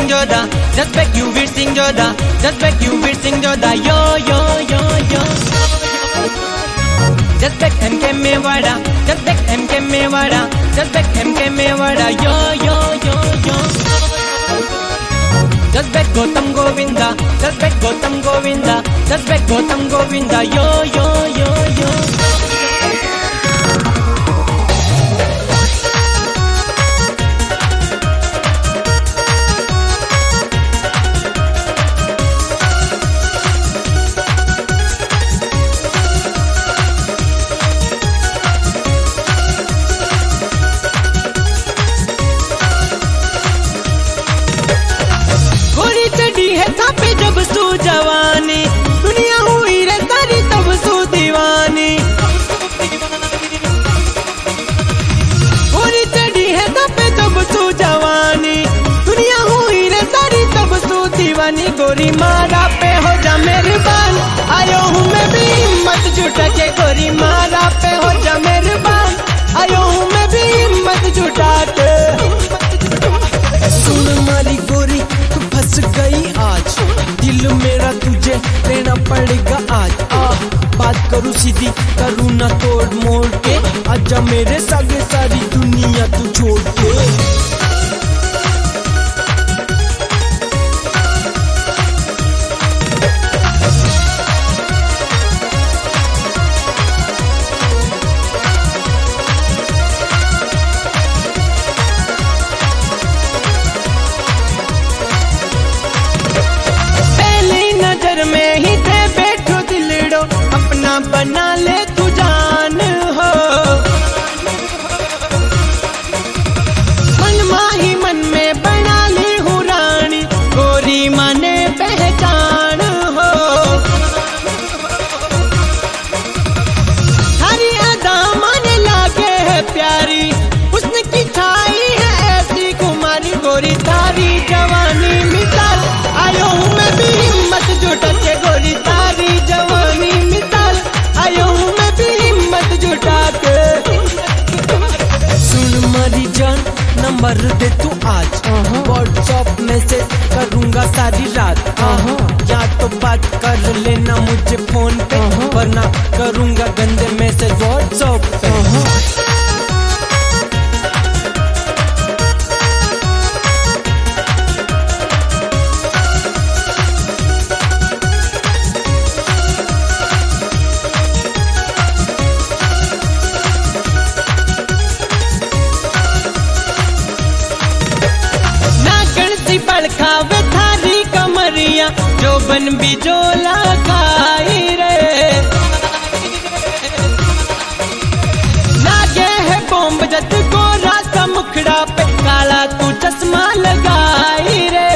Singh Joda, just back you Veer Singh Joda, just back you Veer Singh Joda, yo yo yo yo. Just back MK Mewada, just back MK Mewada, just back MK Mewada, yo yo yo yo. Just back Gautam Govinda, just back Gautam Govinda, just back Gautam Govinda, yo yo yo yo. जब सू जवानी दुनिया हुई रे सारी तब सू दीवानी, पूरी चढ़ी है तब जब सू जवानी, दुनिया हुई रे सारी तब सू दीवानी। गोरी मारा पे हो जा मेहरबान, आयो हूँ मैं भी हिम्मत जुटा के, गोरी मारा पे हो जा मेहरबान, आयो हूँ मैं भी हिम्मत जुटा के। सुन मारी गोरी तू फंस गई आज, दिल मेरा तुझे लेना पड़ेगा आज। बात करूँ सीधी करूँ ना तोड़ मोड़ के, आजा मेरे सागे सारी दुनिया तू छोड़ के। में ही थे बैठो दिलड़ो, अपना बना ले तू जान हो, मन माही मन में बना ली हूँ रानी, गोरी माने पहचान हो। हरी अदा माने लागे है प्यारी, उसने की छाई है ऐसी कुमारी, गोरी तारी जवानी मिसाल, आयो हूँ मैं भी हिम्मत जुटा के, गोरी तारी जवानी मिसाल, आयो हूँ मैं भी हिम्मत जुटा के। सुन मारी जान नंबर दे तू आज, व्हाट्सएप मैसेज करूँगा सारी रात, या तो बात कर लेना मुझे फोन पे, वरना करूँगा गंदे मैसेज व्हाट्सएप पे। खावे थारी कमरिया जो बन बिजोला खाई रे, लागे है बॉम्ब जत गोरा सा मुखड़ा पे, काला तू चश्मा लगाई रे।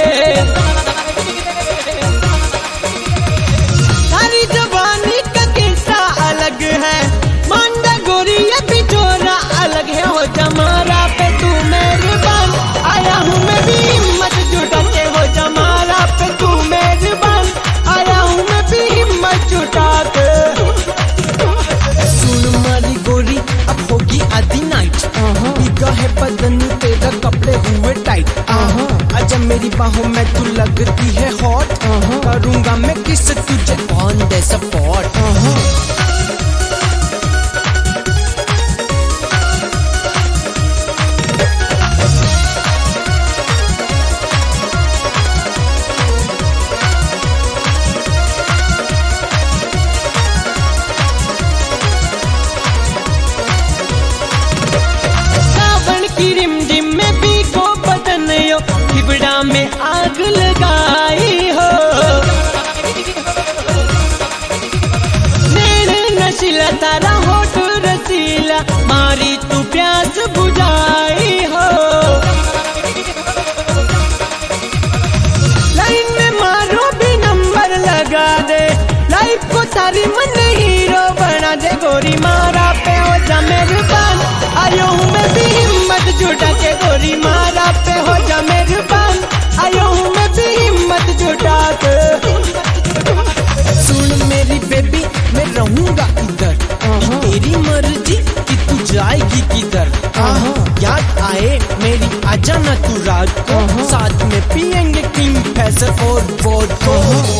थारी जवानी का किस्सा अलग है, मांडा गोरी ये बिजोला अलग है, हो जमारा पे तू मेहरबान, आया हूँ मैं भी हिम्मत जुटा के, हो जमारा पे तू मेहरबान, आया हूँ मैं भी हिम्मत जुटा के। सुन मारी गोरी अब होगी आधी नाइट, भीगा है बदन तेरा कपड़े हुए टाइट, आजा मेरी बाहों में तू लगती है हॉट, करूँगा मैं किस तुझे ऑन द स्पॉट। हिबड़ा में आग लगाई हो, नैन नशीला तारा होठ रसीला, मारी तू प्यास बुझाई हो। लाइन में मारो भी नंबर लगा दे, लाइफ को सारी मन हीरो बना दे, गोरी मारा पे हो जा मेहरबान, आयो हूँ मैं भी हिम्मत जुटा के, गोरी मारा पे हो जा मेहरबान, आयो हूँ मैं भी हिम्मत जुटा के। सुन मेरी बेबी मैं रहूंगा इधर, तेरी मर्जी कि तू जाएगी किधर, याद आए मेरी आजा ना तू रात को, साथ में पियेंगे किंग फैसर और वोडका।